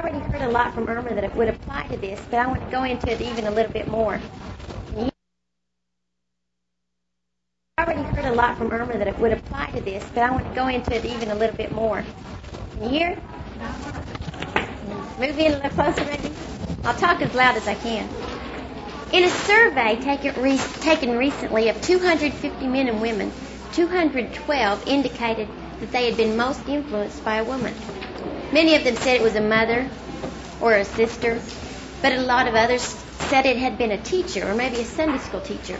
already heard a lot from Irma that would apply to this, but I want to go into it even a little bit more. I already heard a lot from Irma that would apply to this, but I want to go into it even a little bit more. Can you hear? Move in a little closer, maybe. I'll talk as loud as I can. In a survey taken recently of 250 men and women, 212 indicated that they had been most influenced by a woman. Many of them said it was a mother or a sister, but a lot of others said it had been a teacher or maybe a Sunday school teacher.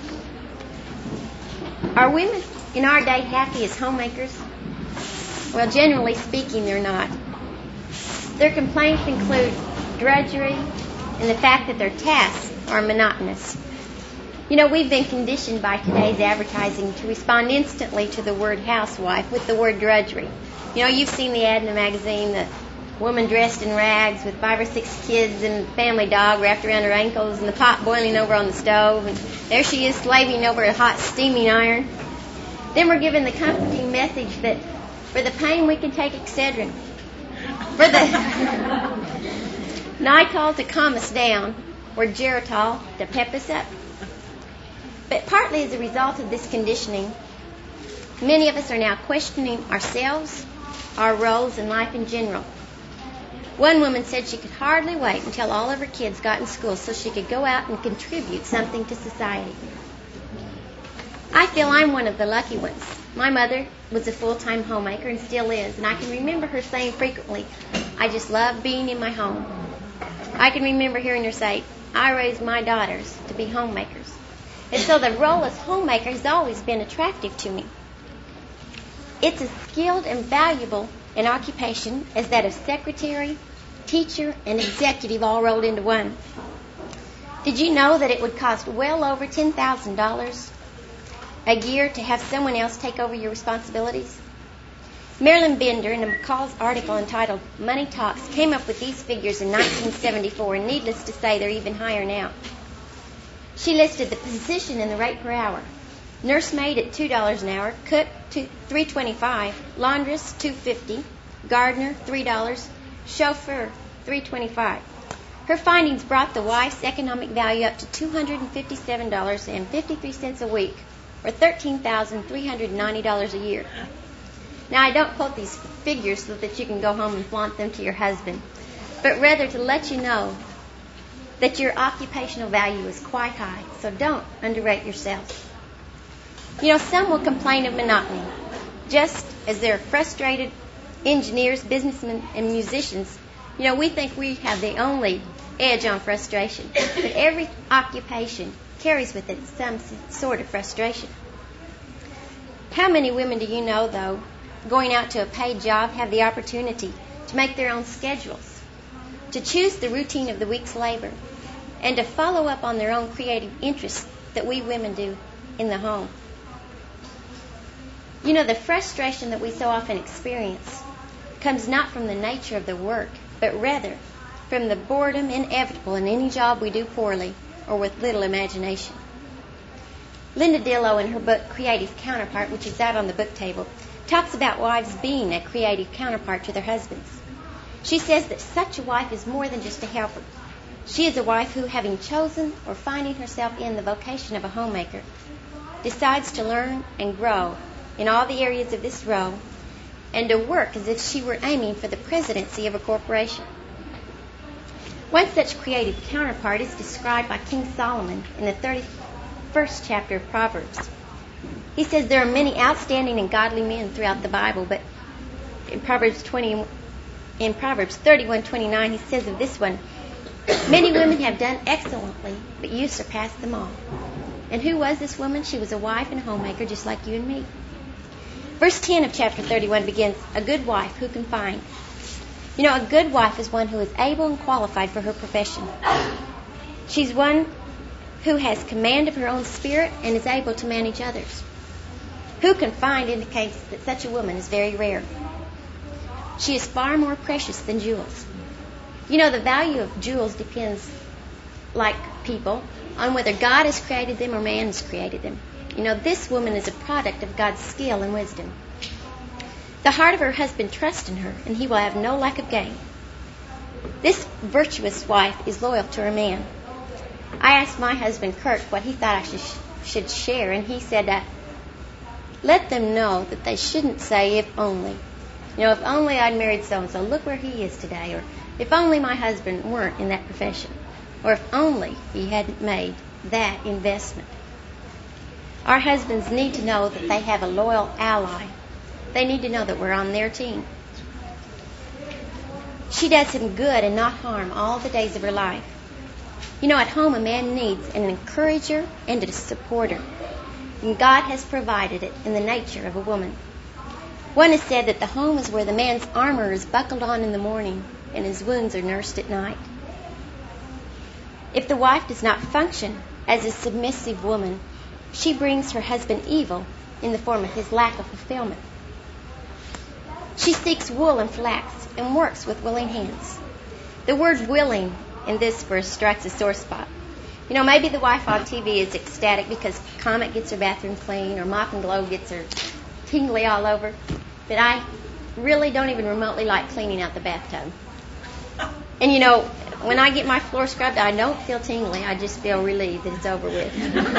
Are women in our day happy as homemakers? Well, generally speaking, they're not. Their complaints include drudgery and the fact that their tasks are monotonous. You know, we've been conditioned by today's advertising to respond instantly to the word housewife with the word drudgery. You know, you've seen the ad in the magazine, the woman dressed in rags with 5 or 6 kids and a family dog wrapped around her ankles and the pot boiling over on the stove, and there she is slaving over a hot steaming iron. Then we're given the comforting message that for the pain we can take Excedrin, for the Nytol to calm us down, or Geritol to pep us up. But partly as a result of this conditioning, many of us are now questioning ourselves, our roles in life in general. One woman said she could hardly wait until all of her kids got in school so she could go out and contribute something to society. I feel I'm one of the lucky ones. My mother was a full-time homemaker and still is, and I can remember her saying frequently, "I just love being in my home." I can remember hearing her say, "I raised my daughters to be homemakers." And so the role as homemaker has always been attractive to me. It's as skilled and valuable an occupation as that of secretary, teacher, and executive all rolled into one. Did you know that it would cost well over $10,000 a year to have someone else take over your responsibilities? Marilyn Bender, in a McCall's article entitled Money Talks, came up with these figures in 1974, and needless to say, they're even higher now. She listed the position and the rate per hour. Nursemaid at $2 an hour, cook $3.25, laundress $2.50, gardener $3, chauffeur $3.25. Her findings brought the wife's economic value up to $257.53 a week, or $13,390 a year. Now, I don't quote these figures so that you can go home and flaunt them to your husband, but rather to let you know that your occupational value is quite high, so don't underrate yourself. You know, some will complain of monotony, just as they're frustrated engineers, businessmen, and musicians. You know, we think we have the only edge on frustration, but every occupation carries with it some sort of frustration. How many women do you know, though, going out to a paid job, have the opportunity to make their own schedules, to choose the routine of the week's labor, and to follow up on their own creative interests that we women do in the home? You know, the frustration that we so often experience comes not from the nature of the work, but rather from the boredom inevitable in any job we do poorly or with little imagination. Linda Dillow, in her book Creative Counterpart, which is out on the book table, talks about wives being a creative counterpart to their husbands. She says that such a wife is more than just a helper. She is a wife who, having chosen or finding herself in the vocation of a homemaker, decides to learn and grow in all the areas of this role and to work as if she were aiming for the presidency of a corporation. One such creative counterpart is described by King Solomon in the 31st chapter of Proverbs. He says there are many outstanding and godly men throughout the Bible, but in Proverbs 31:29, he says of this one, "Many women have done excellently, but you surpass them all." And who was this woman? She was a wife and a homemaker just like you and me. Verse 10 of chapter 31 begins, "A good wife who can find." You know, a good wife is one who is able and qualified for her profession. She's one who has command of her own spirit and is able to manage others. Who can find indicates that such a woman is very rare. She is far more precious than jewels. You know, the value of jewels depends, like people, on whether God has created them or man has created them. You know, this woman is a product of God's skill and wisdom. The heart of her husband trusts in her, and he will have no lack of gain. This virtuous wife is loyal to her man. I asked my husband, Kurt, what he thought I should share, and he said that let them know that they shouldn't say, if only. If only I'd married so-and-so, look where he is today. Or if only my husband weren't in that profession. Or if only he hadn't made that investment. Our husbands need to know that they have a loyal ally. They need to know that we're on their team. She does him good and not harm all the days of her life. At home a man needs an encourager and a supporter. And God has provided it in the nature of a woman. One has said that the home is where the man's armor is buckled on in the morning and his wounds are nursed at night. If the wife does not function as a submissive woman, she brings her husband evil in the form of his lack of fulfillment. She seeks wool and flax and works with willing hands. The word willing in this verse strikes a sore spot. Maybe the wife on TV is ecstatic because Comet gets her bathroom clean or Mop and Glow gets her tingly all over. But I really don't even remotely like cleaning out the bathtub. And when I get my floor scrubbed, I don't feel tingly. I just feel relieved that it's over with.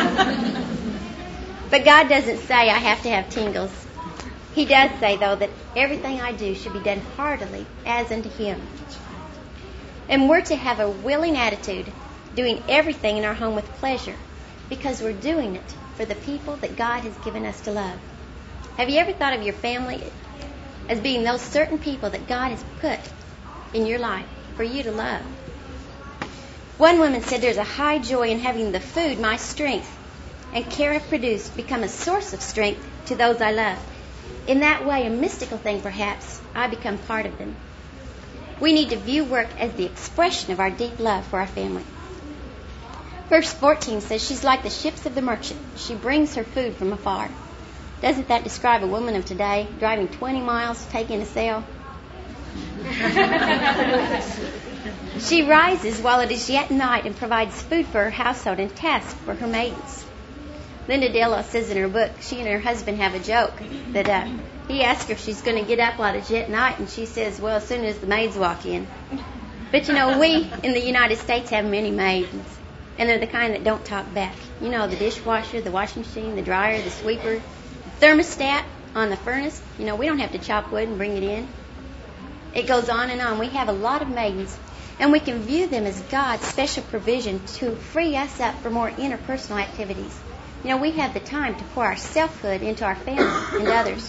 But God doesn't say I have to have tingles. He does say, though, that everything I do should be done heartily as unto Him. And we're to have a willing attitude, doing everything in our home with pleasure, because we're doing it for the people that God has given us to love. Have you ever thought of your family as being those certain people that God has put in your life for you to love? One woman said, there's a high joy in having the food my strength and care have produced become a source of strength to those I love. In that way, a mystical thing perhaps, I become part of them. We need to view work as the expression of our deep love for our family. Verse 14 says, she's like the ships of the merchant. She brings her food from afar. Doesn't that describe a woman of today, driving 20 miles to take in a sale? She rises while it is yet night and provides food for her household and tasks for her maidens. Linda Delo says in her book, she and her husband have a joke that he asks her if she's going to get up while it's yet night, and she says, well, as soon as the maids walk in. But we in the United States have many maidens, and they're the kind that don't talk back. The dishwasher, the washing machine, the dryer, the sweeper, the thermostat on the furnace. We don't have to chop wood and bring it in. It goes on and on. We have a lot of maidens, and we can view them as God's special provision to free us up for more interpersonal activities. We have the time to pour our selfhood into our family and others.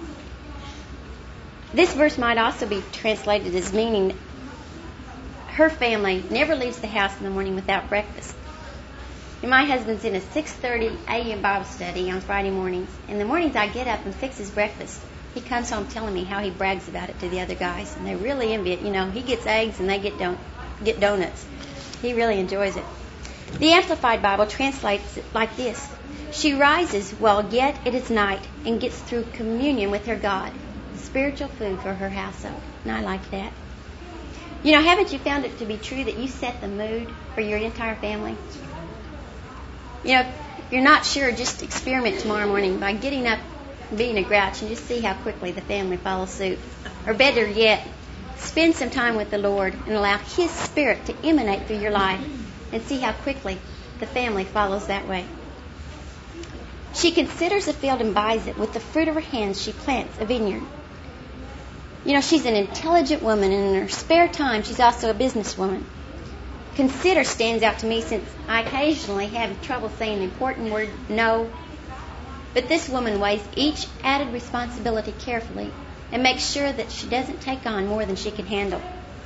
This verse might also be translated as meaning her family never leaves the house in the morning without breakfast. My husband's in a 6:30 a.m. Bible study on Friday mornings. In the mornings I get up and fix his breakfast. He comes home telling me how he brags about it to the other guys, and they really envy it. He gets eggs and they get donuts. He really enjoys it. The Amplified Bible translates it like this. She rises while yet it is night and gets through communion with her God, spiritual food for her household. And I like that. Haven't you found it to be true that you set the mood for your entire family? If you're not sure, just experiment tomorrow morning by getting up and being a grouch and just see how quickly the family follows suit. Or better yet, spend some time with the Lord and allow His Spirit to emanate through your life and see how quickly the family follows that way. She considers a field and buys it. With the fruit of her hands, she plants a vineyard. She's an intelligent woman, and in her spare time, she's also a businesswoman. Consider stands out to me since I occasionally have trouble saying the important word no. But this woman weighs each added responsibility carefully and makes sure that she doesn't take on more than she can handle.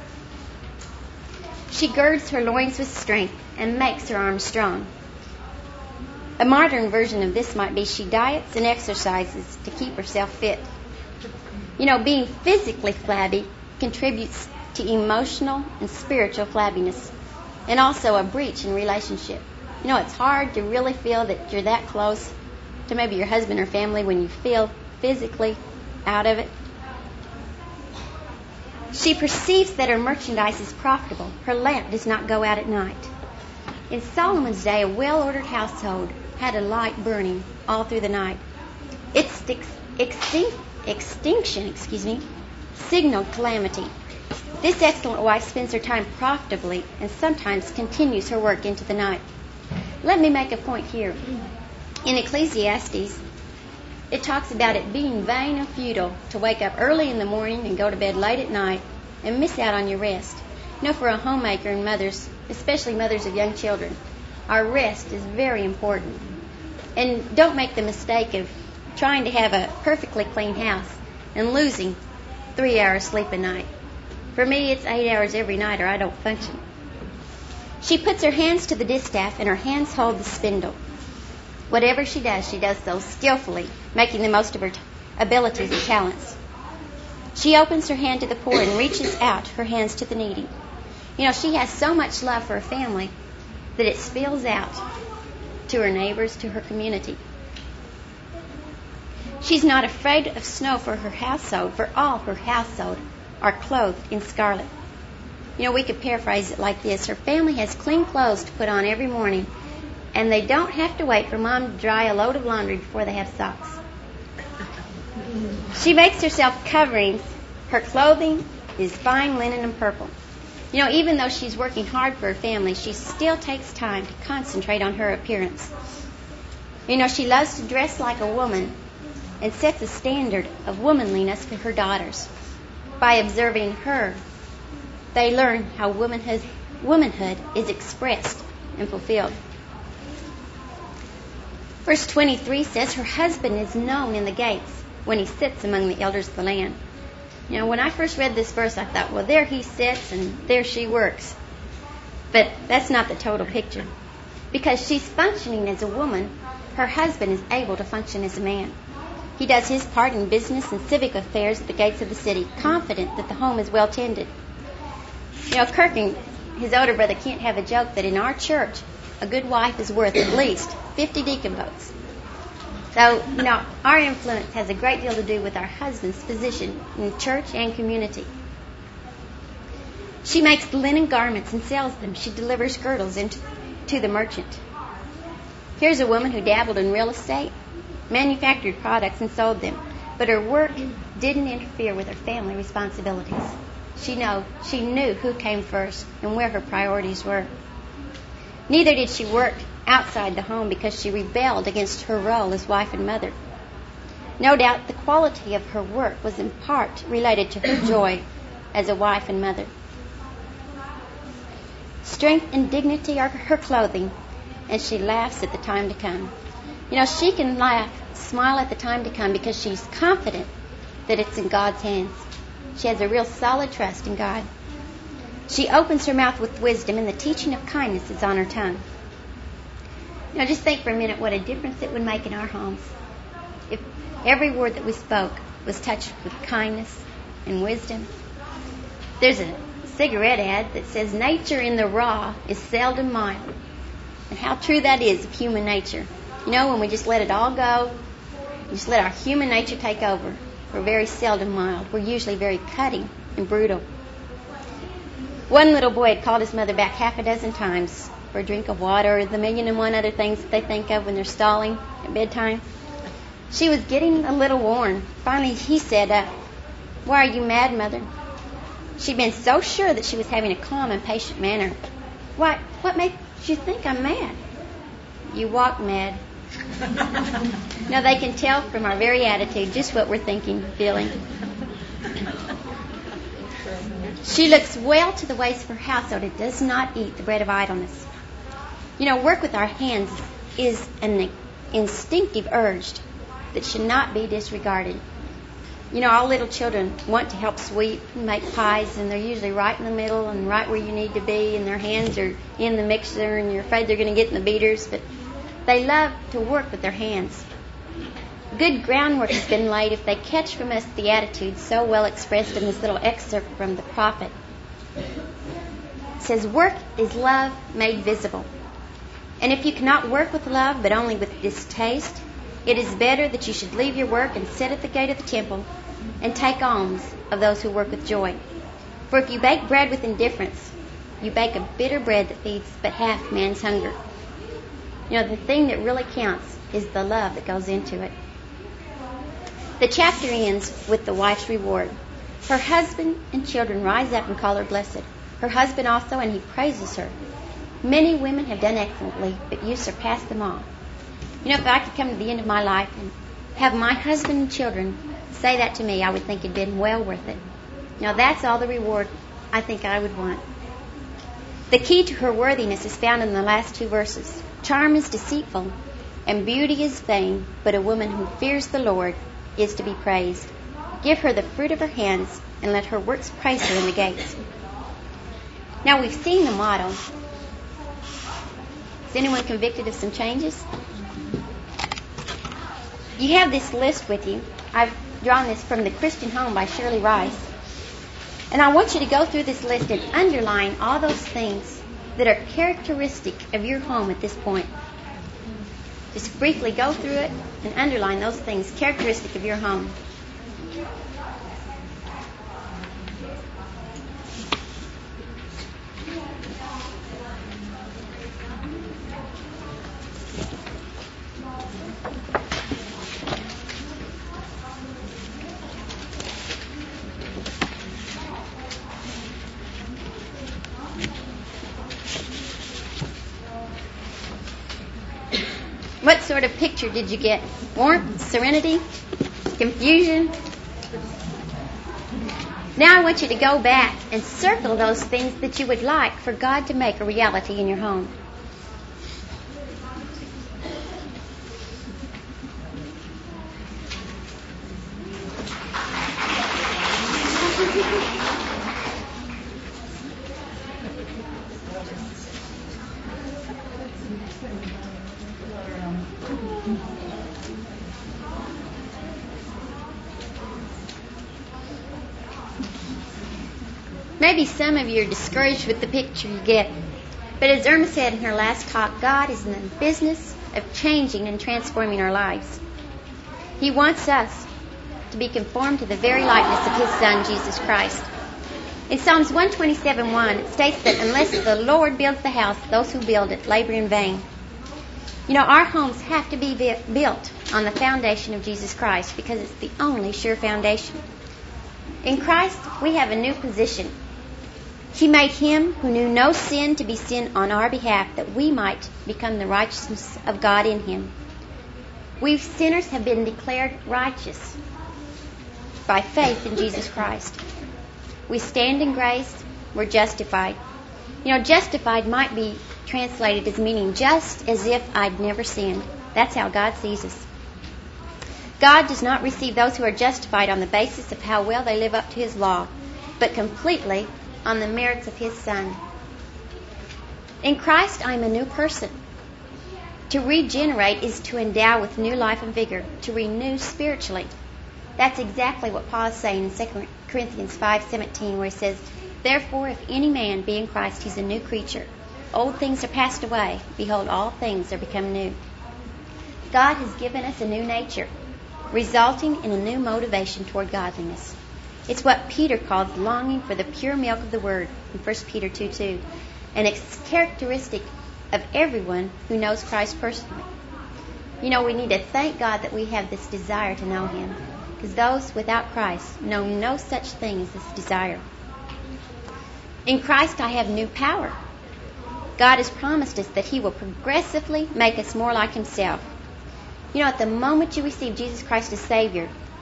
She girds her loins with strength and makes her arms strong. A modern version of this might be she diets and exercises to keep herself fit. Being physically flabby contributes to emotional and spiritual flabbiness, and also a breach in relationship. It's hard to really feel that you're that close to maybe your husband or family when you feel physically out of it. She perceives that her merchandise is profitable. Her lamp does not go out at night. In Solomon's day, a well-ordered household had a light burning all through the night. Its extinction signaled calamity. This excellent wife spends her time profitably and sometimes continues her work into the night. Let me make a point here. In Ecclesiastes, it talks about it being vain and futile to wake up early in the morning and go to bed late at night and miss out on your rest. For a homemaker and mothers, especially mothers of young children, our rest is very important. And don't make the mistake of trying to have a perfectly clean house and losing 3 hours sleep a night. For me, it's 8 hours every night or I don't function. She puts her hands to the distaff and her hands hold the spindle. Whatever she does so skillfully, making the most of her abilities and talents. She opens her hand to the poor and reaches out her hands to the needy. She has so much love for her family that it spills out to her neighbors, to her community. She's not afraid of snow for her household, for all her household are clothed in scarlet. We could paraphrase it like this. Her family has clean clothes to put on every morning, and they don't have to wait for Mom to dry a load of laundry before they have socks. She makes herself coverings. Her clothing is fine linen and purple. Even though she's working hard for her family, she still takes time to concentrate on her appearance. She loves to dress like a woman and sets a standard of womanliness for her daughters. By observing her, they learn how womanhood is expressed and fulfilled. Verse 23 says, her husband is known in the gates when he sits among the elders of the land. When I first read this verse, I thought, well, there he sits and there she works. But that's not the total picture. Because she's functioning as a woman, her husband is able to function as a man. He does his part in business and civic affairs at the gates of the city, confident that the home is well tended. Kirk, his older brother, can't have a joke that in our church, a good wife is worth at least 50 deacon votes. So, our influence has a great deal to do with our husband's position in church and community. She makes linen garments and sells them. She delivers girdles to the merchant. Here's a woman who dabbled in real estate, manufactured products and sold them, but her work didn't interfere with her family responsibilities. She knew who came first and where her priorities were. Neither did she work outside the home because she rebelled against her role as wife and mother. No doubt the quality of her work was in part related to her joy as a wife and mother. Strength and dignity are her clothing, and she laughs at the time to come. She can smile at the time to come because she's confident that it's in God's hands. She has a real solid trust in God. She opens her mouth with wisdom, and the teaching of kindness is on her tongue. Just think for a minute what a difference it would make in our homes if every word that we spoke was touched with kindness and wisdom. There's a cigarette ad that says, nature in the raw is seldom mild. And how true that is of human nature. When we just let it all go, just let our human nature take over, we're very seldom mild. We're usually very cutting and brutal. One little boy had called his mother back half a dozen times for a drink of water or the 1,000,001 other things that they think of when they're stalling at bedtime. She was getting a little worn. Finally, he said, why are you mad, Mother? She'd been so sure that she was having a calm and patient manner. What makes you think I'm mad? You walk mad. They can tell from our very attitude just what we're thinking, feeling. She looks well to the ways of her household and does not eat the bread of idleness. Work with our hands is an instinctive urge that should not be disregarded. All little children want to help sweep and make pies, and they're usually right in the middle and right where you need to be, and their hands are in the mixer, and you're afraid they're going to get in the beaters, but they love to work with their hands. Good groundwork has been laid if they catch from us the attitude so well expressed in this little excerpt from the prophet. It says, work is love made visible. And if you cannot work with love but only with distaste, it is better that you should leave your work and sit at the gate of the temple and take alms of those who work with joy. For if you bake bread with indifference, you bake a bitter bread that feeds but half man's hunger. The thing that really counts is the love that goes into it. The chapter ends with the wife's reward. Her husband and children rise up and call her blessed. Her husband also, and he praises her. Many women have done excellently, but you surpass them all. You know, if I could come to the end of my life and have my husband and children say that to me, I would think it'd been well worth it. Now, that's all the reward I think I would want. The key to her worthiness is found in the last two verses. Charm is deceitful, and beauty is vain, but a woman who fears the Lord is to be praised. Give her the fruit of her hands, and let her works praise her in the gates. Now, we've seen the model. Is anyone convicted of some changes? You have this list with you. I've drawn this from The Christian Home by Shirley Rice. And I want you to go through this list and underline all those things that are characteristic of your home at this point. Just briefly go through it and underline those things characteristic of your home. What sort of picture did you get? Warmth, serenity, confusion? Now I want you to go back and circle those things that you would like for God to make a reality in your home. Maybe some of you are discouraged with the picture you get. But as Irma said in her last talk, God is in the business of changing and transforming our lives. He wants us to be conformed to the very likeness of His Son, Jesus Christ. In Psalms 127:1, it states that unless the Lord builds the house, those who build it labor in vain. You know, our homes have to be built on the foundation of Jesus Christ because it's the only sure foundation. In Christ, we have a new position. He made Him who knew no sin to be sin on our behalf, that we might become the righteousness of God in Him. We sinners have been declared righteous by faith in Jesus Christ. We stand in grace. We're justified. You know, justified might be translated as meaning just as if I'd never sinned. That's how God sees us. God does not receive those who are justified on the basis of how well they live up to His law, but completely on the merits of His Son. In Christ, I'm a new person. To regenerate is to endow with new life and vigor, to renew spiritually. That's exactly what Paul is saying in 2 Corinthians 5:17, where he says, "Therefore, if any man be in Christ, he's a new creature. Old things are passed away. Behold, all things are become new." God has given us a new nature, resulting in a new motivation toward godliness. It's what Peter calls longing for the pure milk of the Word in 1 Peter 2:2, and it's characteristic of everyone who knows Christ personally. You know, we need to thank God that we have this desire to know Him, because those without Christ know no such thing as this desire. In Christ, I have new power. God has promised us that He will progressively make us more like Himself. You know, at the moment you receive Jesus Christ as Savior,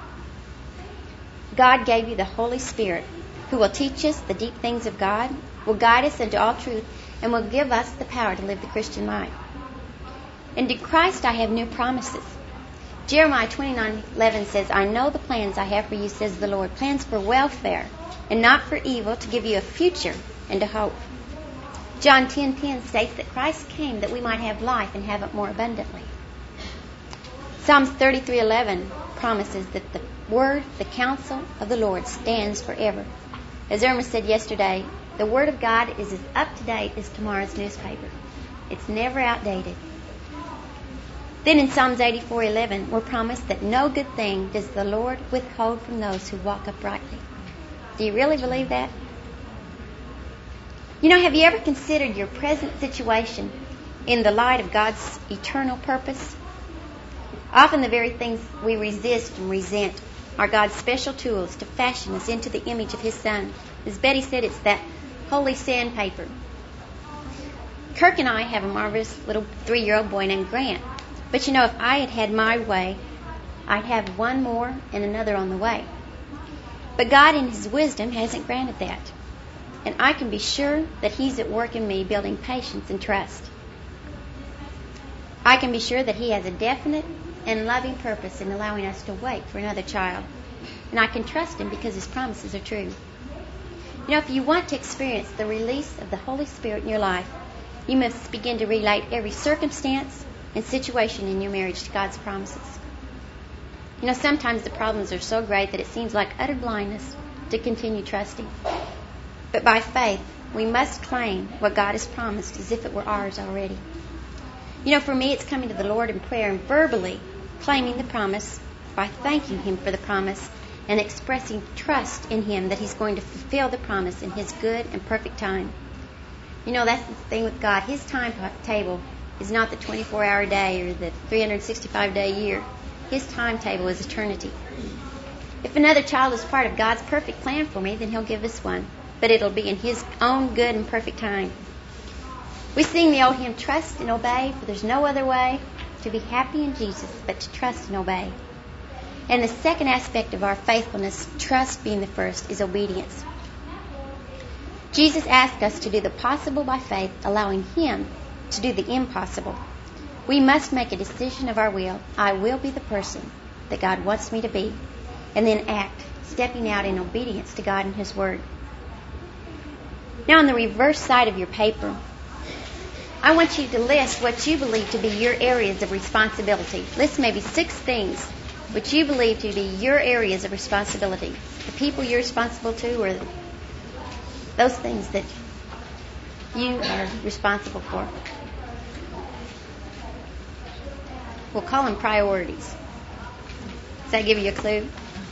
God gave you the Holy Spirit, who will teach us the deep things of God, will guide us into all truth, and will give us the power to live the Christian life. And in Christ I have new promises. Jeremiah 29:11 says, "I know the plans I have for you, says the Lord, plans for welfare and not for evil, to give you a future and a hope." John 10:10 states that Christ came that we might have life and have it more abundantly. Psalms 33:11 promises that the word, the counsel of the Lord stands forever. As Irma said yesterday, the Word of God is as up-to-date as tomorrow's newspaper. It's never outdated. Then in Psalms 84:11, we're promised that no good thing does the Lord withhold from those who walk uprightly. Do you really believe that? You know, have you ever considered your present situation in the light of God's eternal purpose? Often the very things we resist and resent are God's special tools to fashion us into the image of His Son. As Betty said, it's that holy sandpaper. Kirk and I have a marvelous little 3-year-old boy named Grant. But if I had had my way, I'd have one more and another on the way. But God in His wisdom hasn't granted that. And I can be sure that He's at work in me building patience and trust. I can be sure that He has a definite and loving purpose in allowing us to wait for another child. And I can trust Him because His promises are true. If you want to experience the release of the Holy Spirit in your life, you must begin to relate every circumstance and situation in your marriage to God's promises. Sometimes the problems are so great that it seems like utter blindness to continue trusting. But by faith, we must claim what God has promised as if it were ours already. For me, it's coming to the Lord in prayer and verbally claiming the promise by thanking Him for the promise and expressing trust in Him that He's going to fulfill the promise in His good and perfect time. That's the thing with God. His timetable is not the 24-hour day or the 365-day year. His timetable is eternity. If another child is part of God's perfect plan for me, then He'll give us one. But it'll be in His own good and perfect time. We sing the old hymn, Trust and Obey, for there's no other way to be happy in Jesus but to trust and obey. And the second aspect of our faithfulness, trust being the first, is obedience. Jesus asked us to do the possible by faith, allowing Him to do the impossible. We must make a decision of our will. I will be the person that God wants me to be, and then act, stepping out in obedience to God and His Word. Now, on the reverse side of your paper, I want you to list what you believe to be your areas of responsibility. List maybe 6 things which you believe to be your areas of responsibility. The people you're responsible to, or those things that you are responsible for. We'll call them priorities. Does that give you a clue?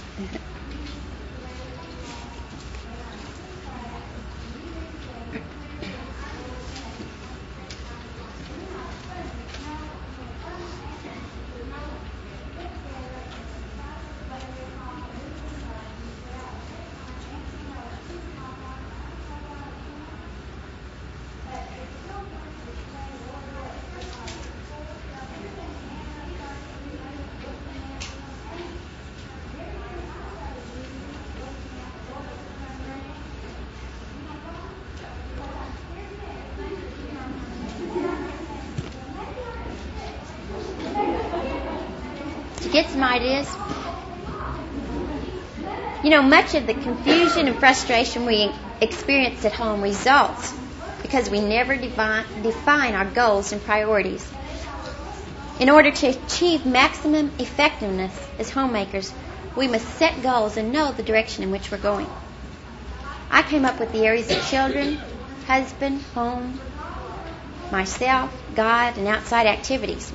Get some ideas. Much of the confusion and frustration we experience at home results because we never define our goals and priorities. In order to achieve maximum effectiveness as homemakers, we must set goals and know the direction in which we're going. I came up with the areas of children, husband, home, myself, God, and outside activities.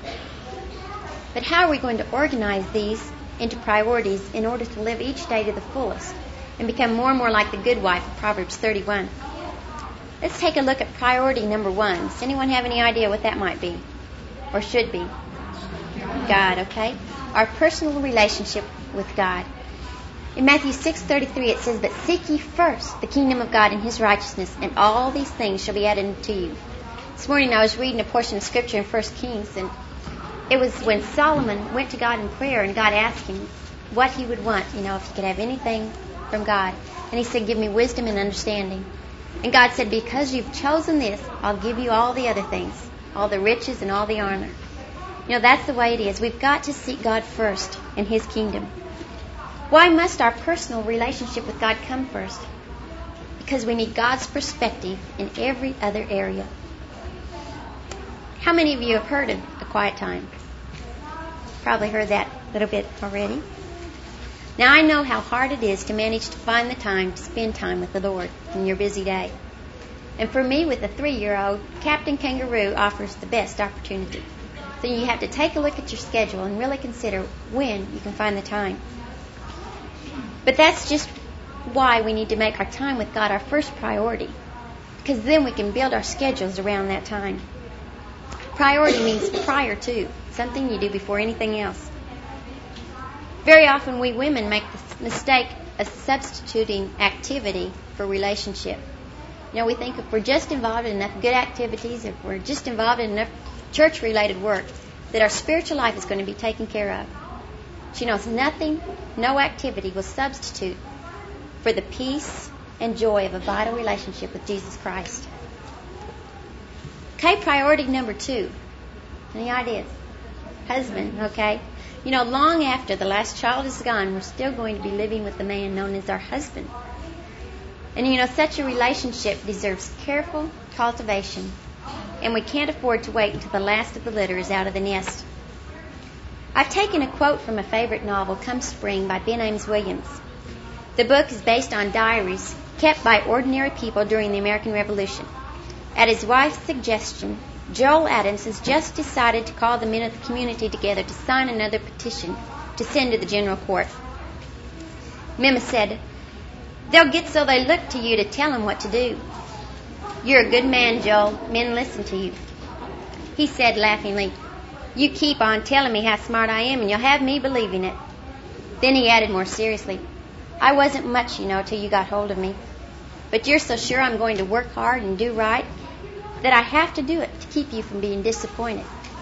But how are we going to organize these into priorities in order to live each day to the fullest and become more and more like the good wife of Proverbs 31? Let's take a look at priority number 1. Does anyone have any idea what that might be or should be? God, okay? Our personal relationship with God. In Matthew 6:33 it says, "But seek ye first the kingdom of God and His righteousness, and all these things shall be added unto you." This morning I was reading a portion of Scripture in 1 Kings, and it was when Solomon went to God in prayer and God asked him what he would want, if he could have anything from God. And he said, "Give me wisdom and understanding." And God said, "Because you've chosen this, I'll give you all the other things, all the riches and all the honor." That's the way it is. We've got to seek God first in His kingdom. Why must our personal relationship with God come first? Because we need God's perspective in every other area. How many of you have heard of a quiet time? Probably heard that a little bit already. Now, I know how hard it is to manage to find the time to spend time with the Lord in your busy day. And for me, with a 3-year-old, Captain Kangaroo offers the best opportunity. So you have to take a look at your schedule and really consider when you can find the time. But that's just why we need to make our time with God our first priority, because then we can build our schedules around that time. Priority means prior to, something you do before anything else. Very often we women make the mistake of substituting activity for relationship. We think if we're just involved in enough good activities, if we're just involved in enough church-related work, that our spiritual life is going to be taken care of. She knows nothing, no activity will substitute for the peace and joy of a vital relationship with Jesus Christ. Okay, priority number 2. Any ideas? Husband, okay? Long after the last child is gone, we're still going to be living with the man known as our husband. And such a relationship deserves careful cultivation, and we can't afford to wait until the last of the litter is out of the nest. I've taken a quote from a favorite novel, Come Spring, by Ben Ames Williams. The book is based on diaries kept by ordinary people during the American Revolution. At his wife's suggestion, Joel Adams has just decided to call the men of the community together to sign another petition to send to the general court. Mima said, "They'll get so they look to you to tell them what to do." "You're a good man, Joel. Men listen to you." He said laughingly, "You keep on telling me how smart I am and you'll have me believing it." Then he added more seriously, "I wasn't much, till you got hold of me. But you're so sure I'm going to work hard and do right that I have to do it to keep you from being disappointed."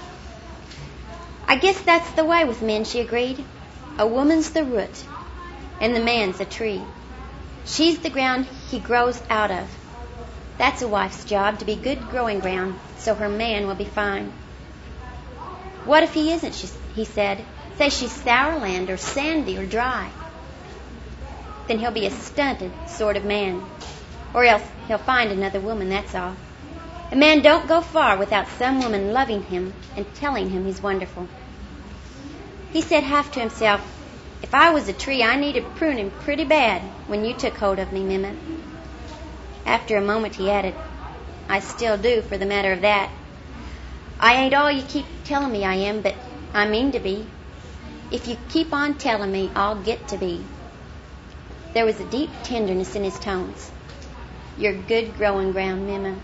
"I guess that's the way with men," she agreed. "A woman's the root and the man's a tree. She's the ground he grows out of. That's a wife's job, to be good growing ground, so her man will be fine." "What if he isn't?" he said. "Say she's sour land or sandy or dry." "Then he'll be a stunted sort of man. Or else he'll find another woman, that's all. A man don't go far without some woman loving him and telling him he's wonderful." He said half to himself, "If I was a tree, I needed pruning pretty bad when you took hold of me, Mima." After a moment he added, "I still do, for the matter of that. I ain't all you keep telling me I am, but I mean to be. If you keep on telling me, I'll get to be." There was a deep tenderness in his tones. "You're good growing ground, Mima."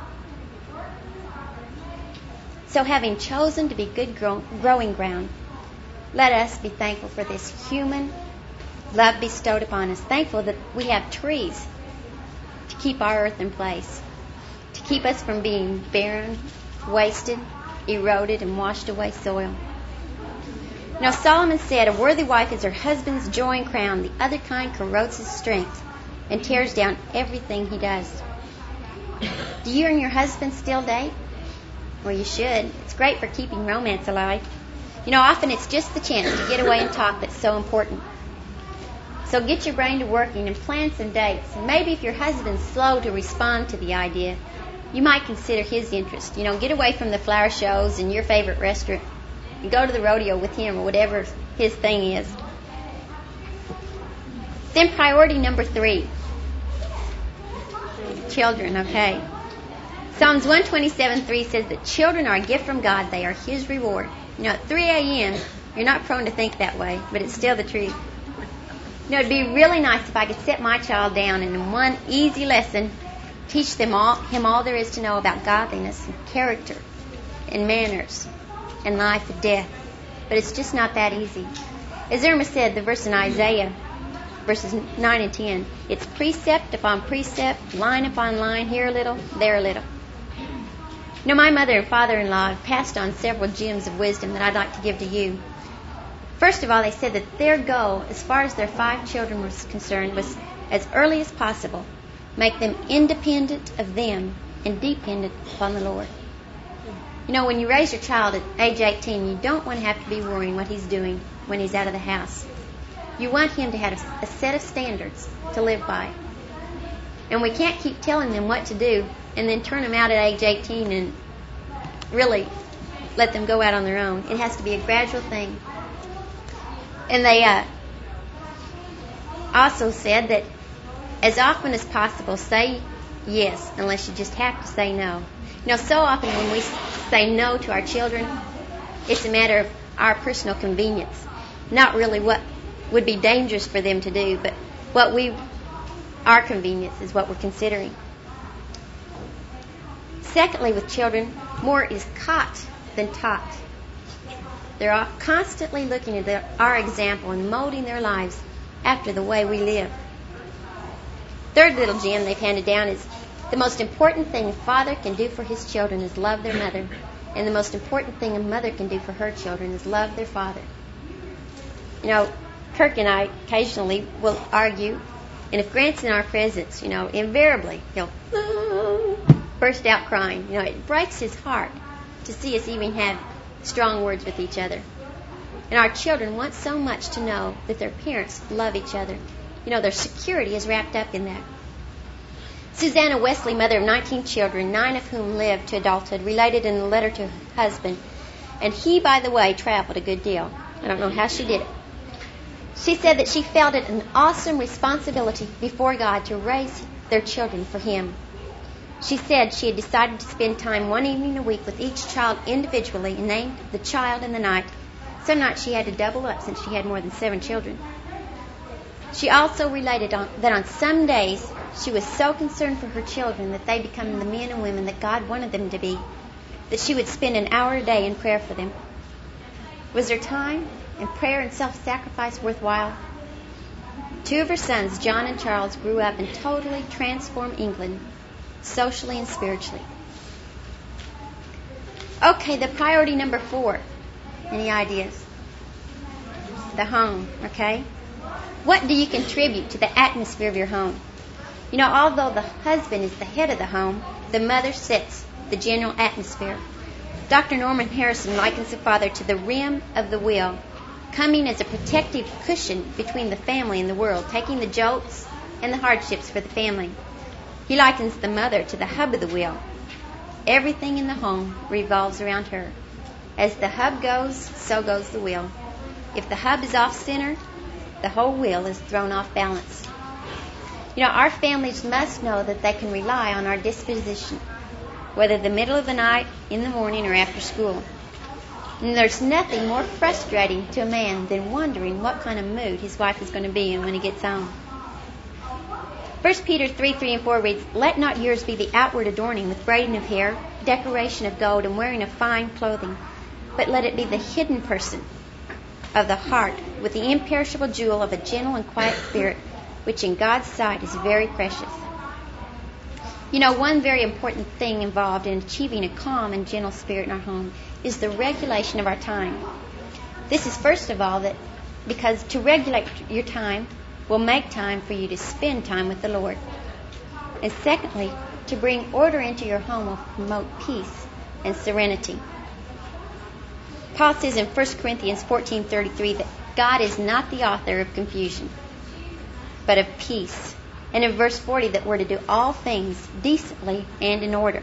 So having chosen to be good growing ground, let us be thankful for this human love bestowed upon us. Thankful that we have trees to keep our earth in place, to keep us from being barren, wasted, eroded, and washed away soil. Solomon said, "A worthy wife is her husband's joy and crown. The other kind corrodes his strength and tears down everything he does." Do you and your husband still date? Well, you should. It's great for keeping romance alive. Often it's just the chance to get away and talk that's so important. So get your brain to working and plan some dates. And maybe if your husband's slow to respond to the idea, you might consider his interest. Get away from the flower shows and your favorite restaurant and go to the rodeo with him or whatever his thing is. Then priority number 3. Children, okay. Psalms 127:3 says that children are a gift from God. They are His reward. At 3 a.m., you're not prone to think that way, but it's still the truth. It'd be really nice if I could set my child down and in one easy lesson teach him all there is to know about godliness and character and manners and life and death. But it's just not that easy. As Irma said, the verse in Isaiah, verses 9 and 10, it's precept upon precept, line upon line, here a little, there a little. My mother and father-in-law have passed on several gems of wisdom that I'd like to give to you. First of all, they said that their goal, as far as their 5 children was concerned, was as early as possible, make them independent of them and dependent upon the Lord. When you raise your child at age 18, you don't want to have to be worrying what he's doing when he's out of the house. You want him to have a set of standards to live by. And we can't keep telling them what to do and then turn them out at age 18 and really let them go out on their own. It has to be a gradual thing. And they also said that as often as possible, say yes unless you just have to say no. So often when we say no to our children, it's a matter of our personal convenience, not really what would be dangerous for them to do, but our convenience is what we're considering. Secondly, with children, more is caught than taught. They're constantly looking at our example and molding their lives after the way we live. Third little gem they've handed down is the most important thing a father can do for his children is love their mother, and the most important thing a mother can do for her children is love their father. You know, Kirk and I occasionally will argue, and if Grant's in our presence, invariably he'll burst out crying. It breaks his heart to see us even have strong words with each other. And our children want so much to know that their parents love each other. Their security is wrapped up in that. Susanna Wesley, mother of 19 children, 9 of whom lived to adulthood, related in a letter to her husband. And he, by the way, traveled a good deal. I don't know how she did it. She said that she felt it an awesome responsibility before God to raise their children for Him. She said she had decided to spend time one evening a week with each child individually and named the child in the night. Some nights she had to double up since she had more than 7 children. She also related that on some days she was so concerned for her children that they become the men and women that God wanted them to be, that she would spend an hour a day in prayer for them. Was their time and prayer and self-sacrifice worthwhile? 2 of her sons, John and Charles, grew up in totally transformed England, socially and spiritually. Okay, the priority number 4. Any ideas? The home, okay? What do you contribute to the atmosphere of your home? Although the husband is the head of the home, the mother sets the general atmosphere. Dr. Norman Harrison likens the father to the rim of the wheel, coming as a protective cushion between the family and the world, taking the jolts and the hardships for the family. He likens the mother to the hub of the wheel. Everything in the home revolves around her. As the hub goes, so goes the wheel. If the hub is off center, the whole wheel is thrown off balance. Our families must know that they can rely on our disposition, whether the middle of the night, in the morning, or after school. And there's nothing more frustrating to a man than wondering what kind of mood his wife is going to be in when he gets home. 1 Peter 3:3 and 4 reads, "Let not yours be the outward adorning with braiding of hair, decoration of gold, and wearing of fine clothing, but let it be the hidden person of the heart, with the imperishable jewel of a gentle and quiet spirit, which in God's sight is very precious." One very important thing involved in achieving a calm and gentle spirit in our home is the regulation of our time. This is first of all because to regulate your time will make time for you to spend time with the Lord. And secondly, to bring order into your home will promote peace and serenity. Paul says in 1 Corinthians 14:33 that God is not the author of confusion, but of peace. And in verse 40 that we're to do all things decently and in order.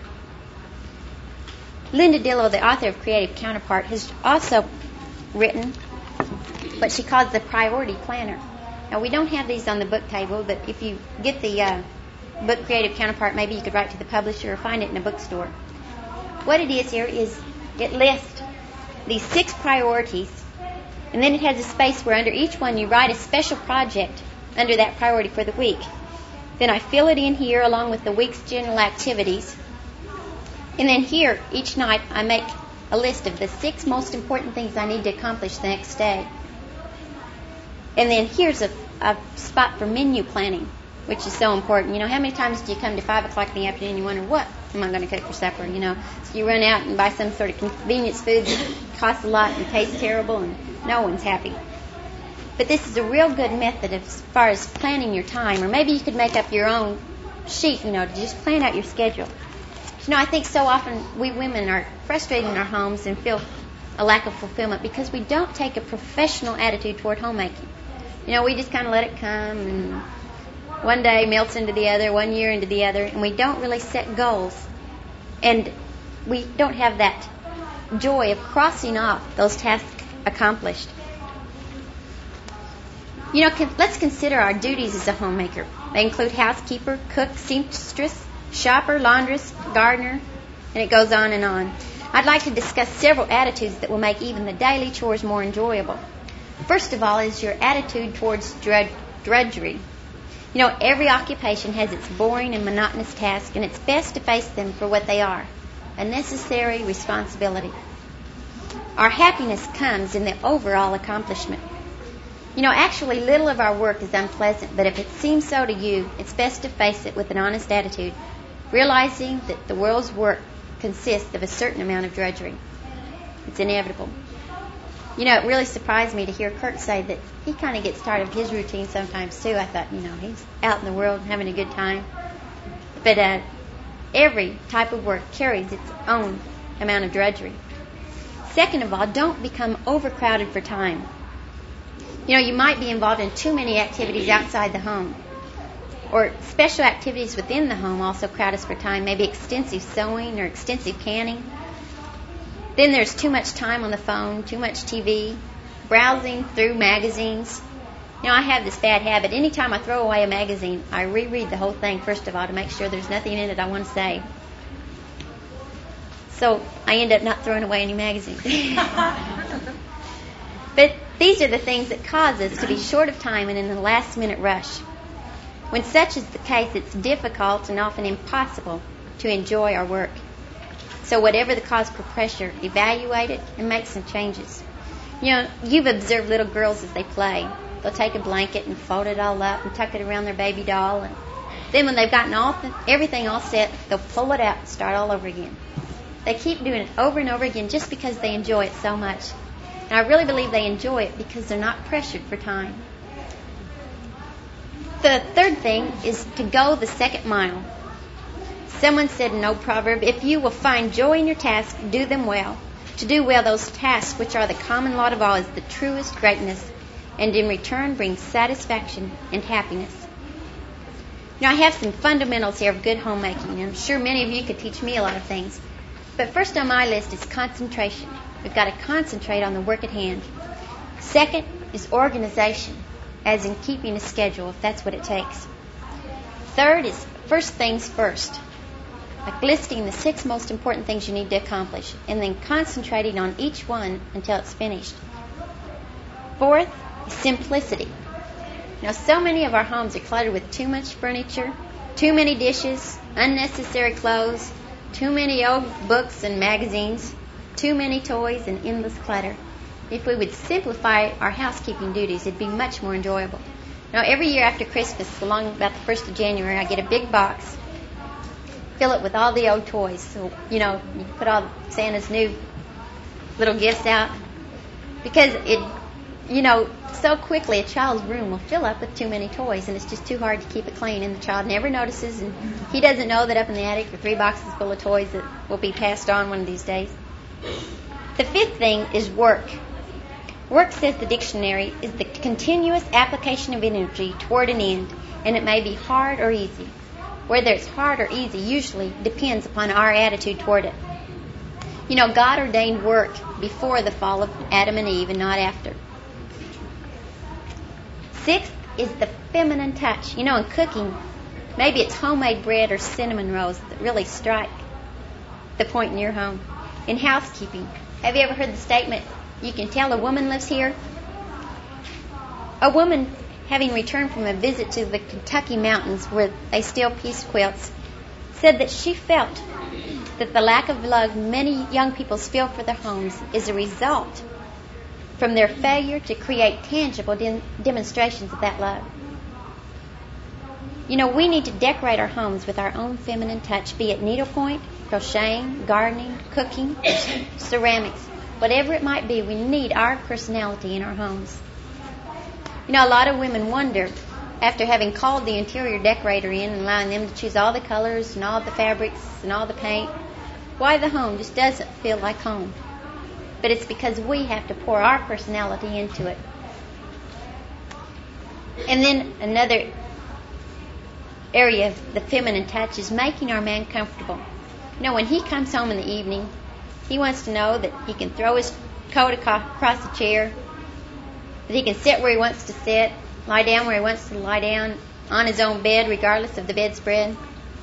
Linda Dillow, the author of Creative Counterpart, has also written what she calls the Priority Planner. Now, we don't have these on the book table, but if you get the book Creative Counterpart, maybe you could write to the publisher or find it in a bookstore. What it is here is it lists these 6 priorities, and then it has a space where under each one you write a special project under that priority for the week. Then I fill it in here along with the week's general activities. And then here, each night, I make a list of the 6 most important things I need to accomplish the next day. And then here's a spot for menu planning, which is so important. How many times do you come to 5 o'clock in the afternoon and you wonder, what am I going to cook for supper? So you run out and buy some sort of convenience food that costs a lot and tastes terrible, and no one's happy. But this is a real good method as far as planning your time. Or maybe you could make up your own sheet, to just plan out your schedule. I think so often we women are frustrated in our homes and feel a lack of fulfillment because we don't take a professional attitude toward homemaking. We just kind of let it come, and one day melts into the other, 1 year into the other, and we don't really set goals. And we don't have that joy of crossing off those tasks accomplished. Let's consider our duties as a homemaker. They include housekeeper, cook, seamstress, shopper, laundress, gardener, and it goes on and on. I'd like to discuss several attitudes that will make even the daily chores more enjoyable. First of all is your attitude towards drudgery. Every occupation has its boring and monotonous tasks, and it's best to face them for what they are, a necessary responsibility. Our happiness comes in the overall accomplishment. Actually, little of our work is unpleasant, but if it seems so to you, it's best to face it with an honest attitude, realizing that the world's work consists of a certain amount of drudgery. It's inevitable. It really surprised me to hear Kurt say that he kind of gets tired of his routine sometimes, too. I thought, he's out in the world having a good time. But every type of work carries its own amount of drudgery. Second of all, don't become overcrowded for time. You might be involved in too many activities outside the home. Or special activities within the home also crowd us for time, maybe extensive sewing or extensive canning. Then there's too much time on the phone, too much TV, browsing through magazines. I have this bad habit. Anytime I throw away a magazine, I reread the whole thing, first of all, to make sure there's nothing in it I want to say. So I end up not throwing away any magazines. But these are the things that cause us to be short of time and in the last-minute rush. When such is the case, it's difficult and often impossible to enjoy our work. So whatever the cause for pressure, evaluate it and make some changes. You've observed little girls as they play. They'll take a blanket and fold it all up and tuck it around their baby doll. And then when they've gotten everything all set, they'll pull it out and start all over again. They keep doing it over and over again just because they enjoy it so much. And I really believe they enjoy it because they're not pressured for time. The third thing is to go the second mile. Someone said in an old proverb, if you will find joy in your task, do them well. To do well those tasks which are the common lot of all is the truest greatness, and in return brings satisfaction and happiness. I have some fundamentals here of good homemaking, and I'm sure many of you could teach me a lot of things. But first on my list is concentration. We've got to concentrate on the work at hand. Second is organization, as in keeping a schedule, if that's what it takes. Third is first things first, like listing the 6 most important things you need to accomplish, and then concentrating on each one until it's finished. Fourth is simplicity. So many of our homes are cluttered with too much furniture, too many dishes, unnecessary clothes, too many old books and magazines, too many toys, and endless clutter. If we would simplify our housekeeping duties, it'd be much more enjoyable. Every year after Christmas, along about the 1st of January, I get a big box, fill it with all the old toys. So, you put all Santa's new little gifts out. Because so quickly a child's room will fill up with too many toys, and it's just too hard to keep it clean, and the child never notices, and he doesn't know that up in the attic are 3 boxes full of toys that will be passed on one of these days. The 5th thing is work. Work, says the dictionary, is the continuous application of energy toward an end, and it may be hard or easy. Whether it's hard or easy usually depends upon our attitude toward it. God ordained work before the fall of Adam and Eve and not after. 6th is the feminine touch. In cooking, maybe it's homemade bread or cinnamon rolls that really strike the point in your home. In housekeeping, have you ever heard the statement, you can tell a woman lives here? A woman, having returned from a visit to the Kentucky mountains where they steal peace quilts, said that she felt that the lack of love many young people feel for their homes is a result from their failure to create tangible demonstrations of that love. We need to decorate our homes with our own feminine touch, be it needlepoint, crocheting, gardening, cooking, ceramics. Whatever it might be, we need our personality in our homes. A lot of women wonder, after having called the interior decorator in and allowing them to choose all the colors and all the fabrics and all the paint, why the home just doesn't feel like home. But it's because we have to pour our personality into it. And then another area of the feminine touch is making our man comfortable. When he comes home in the evening, he wants to know that he can throw his coat across the chair, that he can sit where he wants to sit, lie down where he wants to lie down, on his own bed regardless of the bedspread.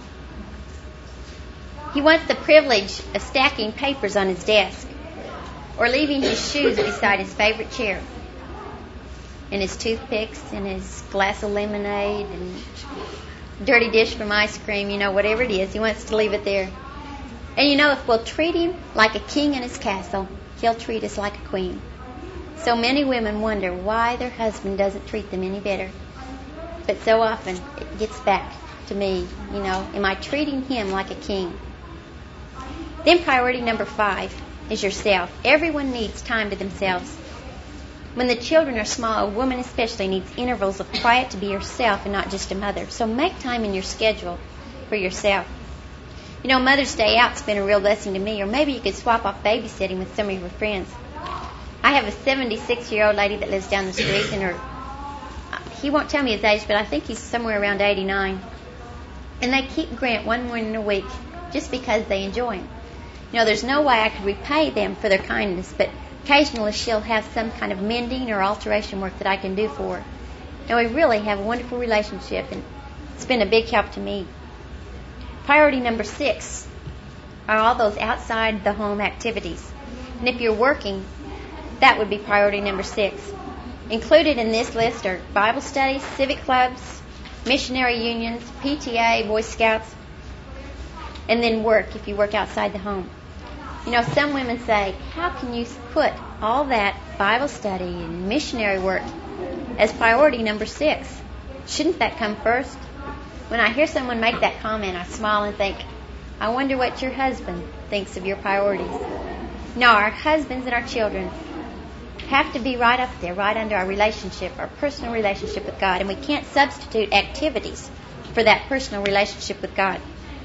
He wants the privilege of stacking papers on his desk, or leaving his shoes beside his favorite chair, and his toothpicks, and his glass of lemonade, and dirty dish from ice cream, whatever it is, he wants to leave it there. And if we'll treat him like a king in his castle, he'll treat us like a queen. So many women wonder why their husband doesn't treat them any better. But so often it gets back to me, am I treating him like a king? Then priority number 5 is yourself. Everyone needs time to themselves. When the children are small, a woman especially needs intervals of quiet to be herself and not just a mother. So make time in your schedule for yourself. Mother's Day out's been a real blessing to me, or maybe you could swap off babysitting with some of your friends. I have a 76-year-old lady that lives down the street, and he won't tell me his age, but I think he's somewhere around 89. And they keep Grant one morning a week just because they enjoy him. There's no way I could repay them for their kindness, but occasionally she'll have some kind of mending or alteration work that I can do for her. And we really have a wonderful relationship, and it's been a big help to me. Priority number 6 are all those outside the home activities. And if you're working, that would be priority number 6. Included in this list are Bible studies, civic clubs, missionary unions, PTA, Boy Scouts, and then work if you work outside the home. Some women say, how can you put all that Bible study and missionary work as priority number 6? Shouldn't that come first? When I hear someone make that comment, I smile and think, I wonder what your husband thinks of your priorities. No, our husbands and our children have to be right up there, right under our relationship, our personal relationship with God, and we can't substitute activities for that personal relationship with God.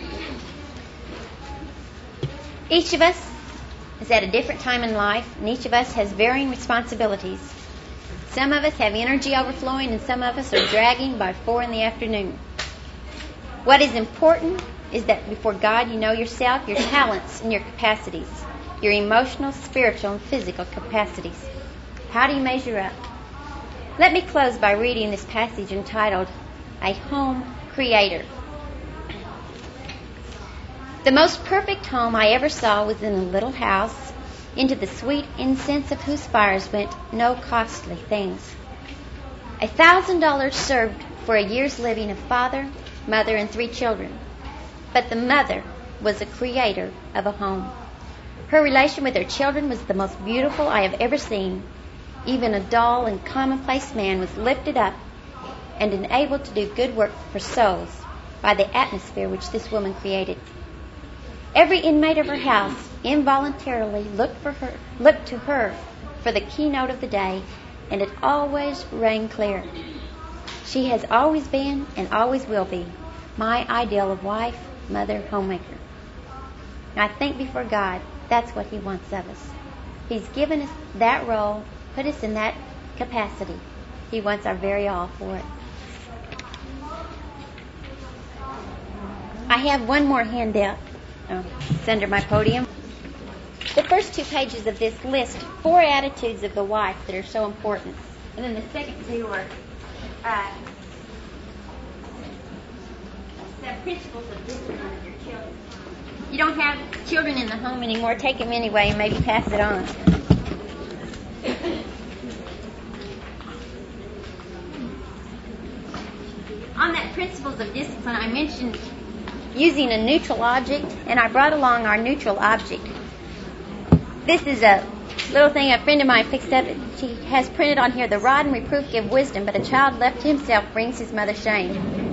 Each of us is at a different time in life, and each of us has varying responsibilities. Some of us have energy overflowing, and some of us are dragging by 4 p.m. What is important is that before God you know yourself, your talents, and your capacities, your emotional, spiritual, and physical capacities. How do you measure up? Let me close by reading this passage entitled, A Home Creator. The most perfect home I ever saw was in a little house, into the sweet incense of whose fires went no costly things. $1,000 served for a year's living of father, mother, and 3 children. But the mother was a creator of a home. Her relation with her children was the most beautiful I have ever seen. Even a dull and commonplace man was lifted up and enabled to do good work for souls by the atmosphere which this woman created. Every inmate of her house involuntarily looked to her for the keynote of the day, and it always rang clear. She has always been and always will be my ideal of wife, mother, homemaker. And I think before God, that's what He wants of us. He's given us that role, put us in that capacity. He wants our very all for it. I have one more handout. It's under my podium. The first 2 pages of this list 4 attitudes of the wife that are so important. And then the second 2 are the principles of discipline of your children. You don't have children in the home anymore, take them anyway and maybe pass it on. On that principles of discipline, I mentioned using a neutral object, and I brought along our neutral object. This is a little thing a friend of mine fixed up. She has printed on here, the rod and reproof give wisdom, but a child left to himself brings his mother shame.